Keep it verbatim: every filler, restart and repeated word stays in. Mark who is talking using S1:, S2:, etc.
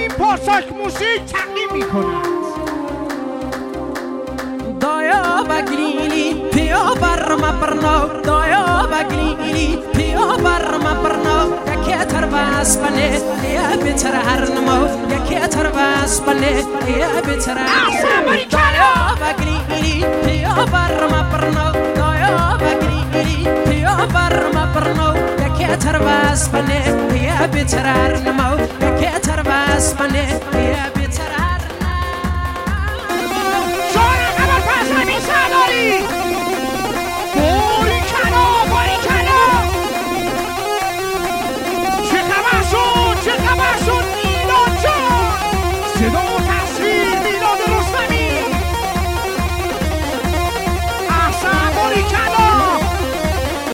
S1: این پاساژ موسیقی تقدیم می‌کند.
S2: دایا بگلیلی پیا برما برنو دایا بگلیلی پیا برما برنو یکی تر باس بله یا بیتر هر نمو یکی تر باس بله یا بیتر دایا بگلیلی پیا برما برنو دایا بگلیلی پیا برما برنو یکی تر باس بله یا بیتر هر نمو یکی تر باس بله یا بیتر